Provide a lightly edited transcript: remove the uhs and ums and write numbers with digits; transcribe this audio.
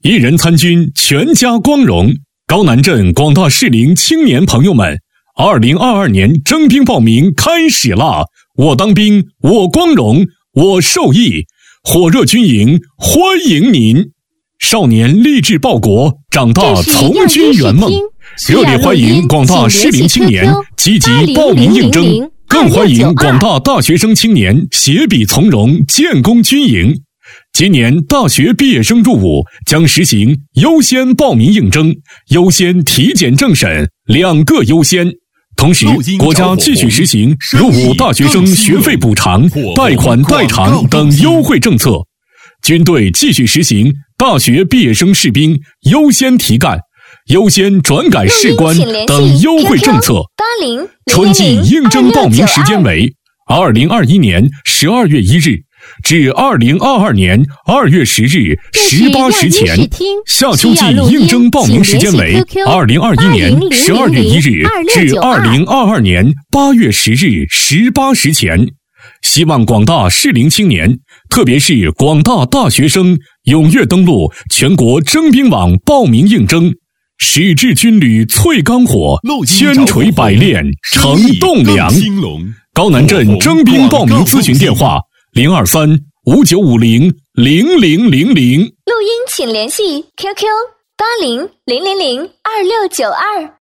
一人参军，全家光荣。高南镇广大适龄青年朋友们，2022年征兵报名开始啦！我当兵，我光荣，我受益，火热军营欢迎您！少年立志报国，长大从军圆梦。热烈欢迎广大适龄青年积极报名应征，更欢迎广大大学生青年携笔从戎，建功军营。今年大学毕业生入伍将实行优先报名应征、优先体检政审2个优先。同时，国家继续实行入伍大学生学费补偿、贷款代偿等优惠政策。军队继续实行大学毕业生士兵优先提干、优先转改士官等优惠政策。春季应征报名时间为2021年12月1日至2022年2月10日18时前，夏秋季应征报名时间为2021年12月1日至2022年8月10日18时前。希望广大适龄青年，特别是广大大学生，踊跃登录全国征兵网报名应征，矢志军旅淬钢火，千锤百炼成栋梁。高南镇征兵报名咨询电话：023-5950-0000。 录音请联系 QQ8000002692。